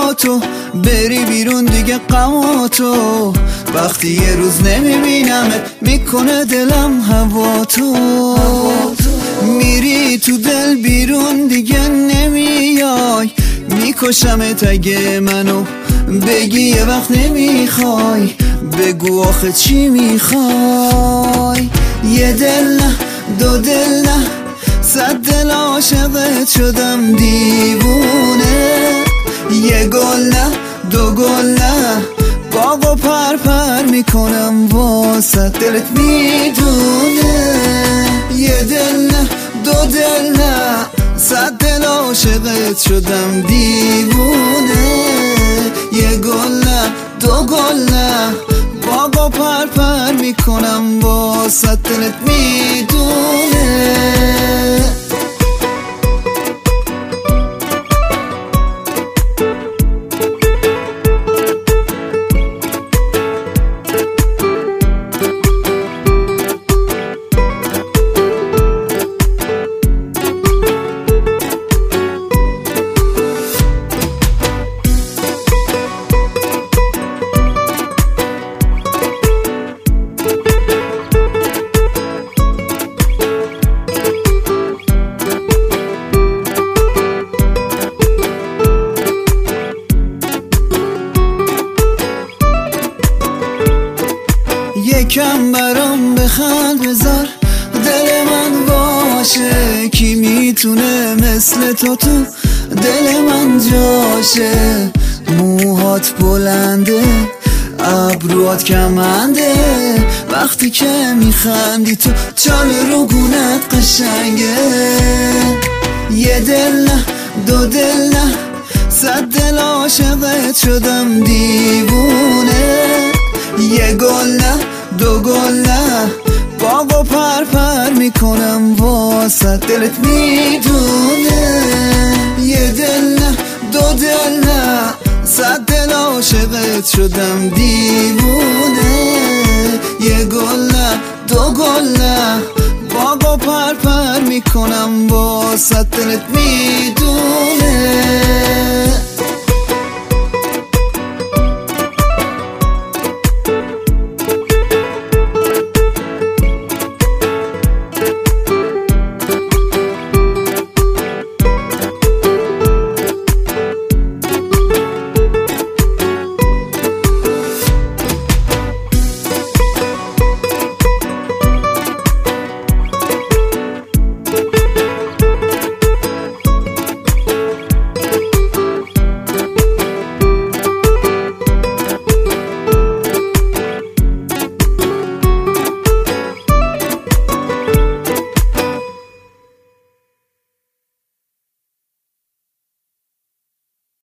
با تو بری بیرون دیگه غماتو، وقتی یه روز نمیبینمت میکنه دلم هوا تو. میری تو دل بیرون دیگه نمیای، میکشمت اگه منو بگی یه وقت نمیخوای. بگو آخه چی میخوای؟ یه دل نه دو دل نه 100 دل عاشقت شدم دیوونه. یه گل نه دو گل نه باغ و پر میکنم واسه دلت میدونه. یه دل نه دو دل نه 100 دل عاشقت شدم دیوونه. یه گل نه دو گل نه باغ و پر میکنم واسه دلت میدونه. یکم برام بخند بذار دل من باشه، کی میتونه مثل تو دل من جاشه. موهات بلنده ابروات کمنده، وقتی که میخندی تو چال رو گونت قشنگه. یه دل نه دو دل نه 100 دل عاشقت شدم دیوونه. یه گل نه دو گل نه باغ و پر میکنم واسه دلت میدونه. یه دل نه دو دل نه 100 دل عاشقت شدم دیوونه. یه گل نه دو گل نه باغ و پر میکنم واسه دلت میدونه.